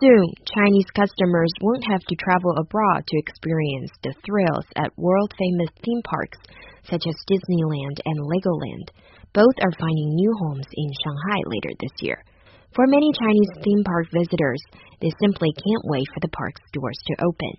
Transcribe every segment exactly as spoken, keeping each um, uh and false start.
Soon, Chinese customers won't have to travel abroad to experience the thrills at world-famous theme parks such as Disneyland and Legoland. Both are finding new homes in Shanghai later this year. For many Chinese theme park visitors, they simply can't wait for the park's doors to open.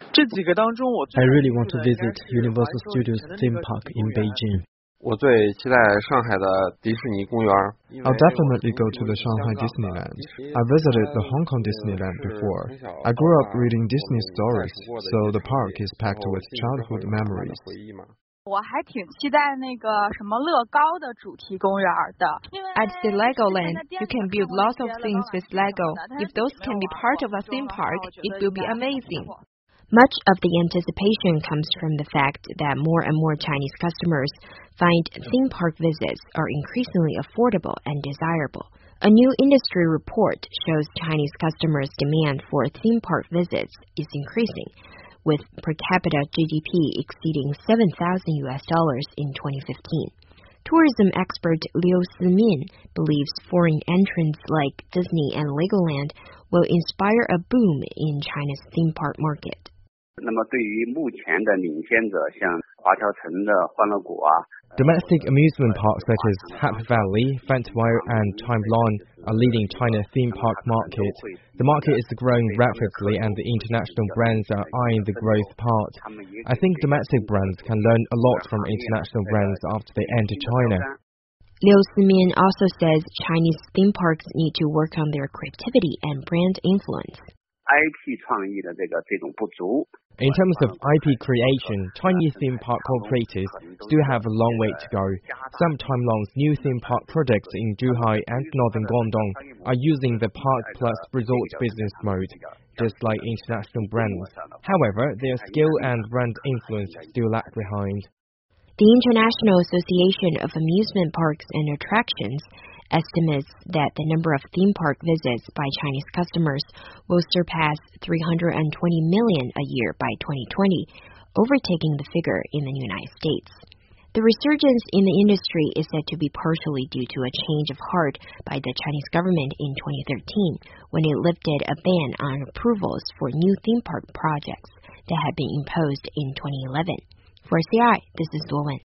I really want to visit Universal Studios theme park in Beijing. 我最期待上海的迪士尼公园。 I'll definitely go to the Shanghai Disneyland. I visited the Hong Kong Disneyland before. I grew up reading Disney stories, so the park is packed with childhood memories. 我还挺期待那个什么乐高的主题公园的。 At the Legoland, you can build lots of things with Lego. If those can be part of a theme park, it will be amazing. Much of the anticipation comes from the fact that more and more Chinese customers find theme park visits are increasingly affordable and desirable. A new industry report shows Chinese customers' demand for theme park visits is increasing, with per capita G D P exceeding seven thousand U S dollars in twenty fifteen. Tourism expert Liu Simin believes foreign entrants like Disney and Legoland will inspire a boom in China's theme park market. 那么对于目前的领先者，像华侨城的欢乐谷啊 Domestic amusement parks such as Happy Valley, Fantasiwire and Timelon are leading China's theme park market. The market is growing rapidly and the international brands are eyeing the growth part. I think domestic brands can learn a lot from international brands after they enter China. Liu Simin also says Chinese theme parks need to work on their creativity and brand influence. I P 创意的这个这种不足。 In terms of I P creation, Chinese theme park operators still have a long way to go. Some Timelon's new theme park projects in Zhuhai and northern Guangdong are using the Park Plus Resort business mode, just like international brands. However, their skill and brand influence still lag behind. The International Association of Amusement Parks and Attractions estimates that the number of theme park visits by Chinese customers will surpass three hundred twenty million a year by twenty twenty, overtaking the figure in the United States. The resurgence in the industry is said to be partially due to a change of heart by the Chinese government in twenty thirteen, when it lifted a ban on approvals for new theme park projects that had been imposed in twenty eleven. For C I, this is Duo Wen.